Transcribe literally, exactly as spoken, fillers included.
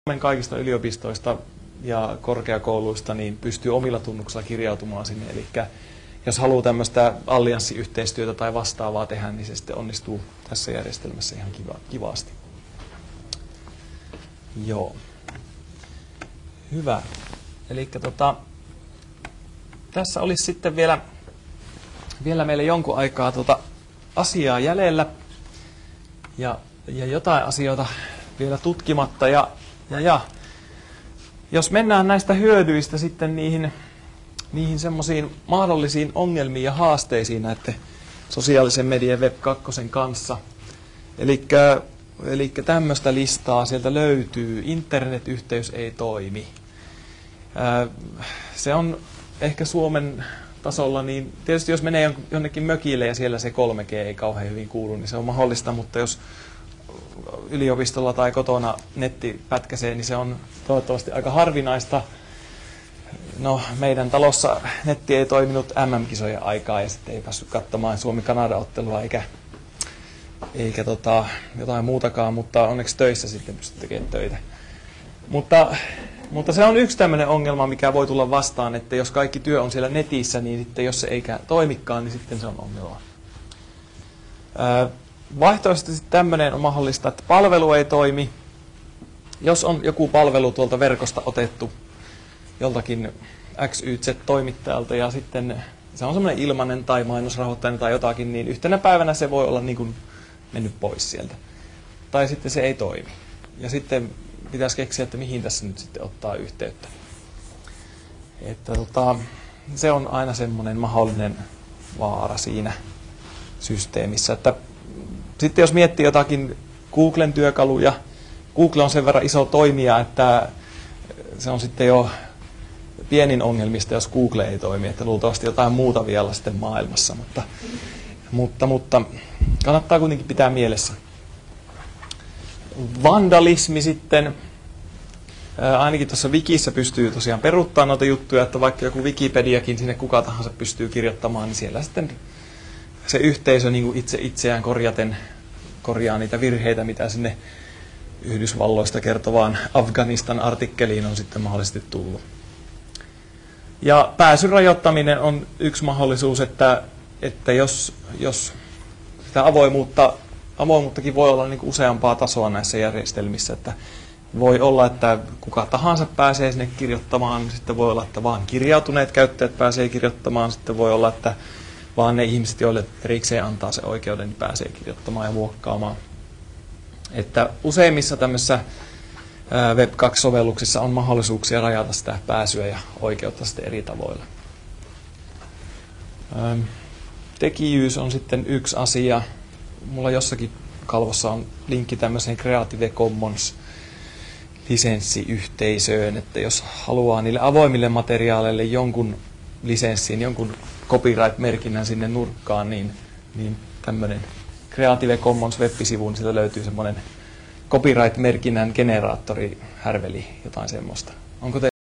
Suomen kaikista yliopistoista ja korkeakouluista niin pystyy omilla tunnuksilla kirjautumaan sinne. Eli jos haluaa tämmöistä allianssiyhteistyötä tai vastaavaa tehdä, niin se sitten onnistuu tässä järjestelmässä ihan kiva, kivasti. Joo. Hyvä. Eli tota, tässä olisi sitten vielä, vielä meille jonkun aikaa tota asiaa jäljellä ja, ja jotain asioita vielä tutkimatta. Ja, ja, ja jos mennään näistä hyödyistä sitten niihin, niihin semmoisiin mahdollisiin ongelmiin ja haasteisiin näiden sosiaalisen median web kaksi kanssa. Elikkä, elikkä tämmöistä listaa sieltä löytyy. Internetyhteys ei toimi. Ää, se on ehkä Suomen tasolla, niin tietysti jos menee jonnekin mökille ja siellä se kolme G ei kauhean hyvin kuulu, niin se on mahdollista, mutta jos yliopistolla tai kotona netti pätkäsee, niin se on toivottavasti aika harvinaista. No, meidän talossa netti ei toiminut M M-kisojen aikaa ja sitten ei päässyt katsomaan Suomi-Kanada-ottelua eikä, eikä tota, jotain muutakaan, mutta onneksi töissä sitten pystyy tekemään töitä. Mutta, mutta se on yksi tämmöinen ongelma, mikä voi tulla vastaan, että jos kaikki työ on siellä netissä, niin sitten jos se eikä toimikaan, niin sitten se on ongelma. Ää, Vaihtoehtoisesti tämmöinen on mahdollista, että palvelu ei toimi. Jos on joku palvelu tuolta verkosta otettu joltakin X Y Z-toimittajalta ja sitten se on semmoinen ilmainen tai mainosrahoittainen tai jotakin, niin yhtenä päivänä se voi olla niin kuin mennyt pois sieltä. Tai sitten se ei toimi. Ja sitten pitäisi keksiä, että mihin tässä nyt sitten ottaa yhteyttä. Että tota, se on aina semmoinen mahdollinen vaara siinä systeemissä. Että sitten jos miettii jotakin Googlen työkaluja, Google on sen verran iso toimija, että se on sitten jo pienin ongelmista, jos Google ei toimi, että luultavasti jotain muuta vielä sitten maailmassa, mutta, mutta, mutta kannattaa kuitenkin pitää mielessä. Vandalismi sitten, ää, ainakin tuossa Wikissä pystyy tosiaan peruuttamaan noita juttuja, että vaikka joku Wikipediakin sinne kuka tahansa pystyy kirjoittamaan, niin siellä sitten se yhteisö niin kuin itse itseään korjaten korjaa niitä virheitä, mitä sinne Yhdysvalloista kertovaan Afganistan-artikkeliin on sitten mahdollisesti tullut. Ja pääsyn rajoittaminen on yksi mahdollisuus, että, että jos, jos sitä avoimuutta, avoimuuttakin voi olla niin kuin useampaa tasoa näissä järjestelmissä, että voi olla, että kuka tahansa pääsee sinne kirjoittamaan, sitten voi olla, että vaan kirjautuneet käyttäjät pääsee kirjoittamaan, sitten voi olla, että vaan ne ihmiset, joille erikseen antaa se oikeuden, niin pääsee kirjoittamaan ja muokkaamaan. Että useimmissa tämmöisissä web kaksi -sovelluksissa on mahdollisuuksia rajata sitä pääsyä ja oikeutta sitten eri tavoilla. Tekijyys on sitten yksi asia. Mulla jossakin kalvossa on linkki tämmöiseen Creative Commons lisenssiyhteisöön, että jos haluaa niille avoimille materiaaleille jonkun lisenssin, jonkun copyright-merkinnän sinne nurkkaan, niin, niin tämmöinen Creative Commons web-sivu, niin sieltä löytyy semmoinen copyright-merkinnän generaattori, härveli, jotain semmoista. Onko te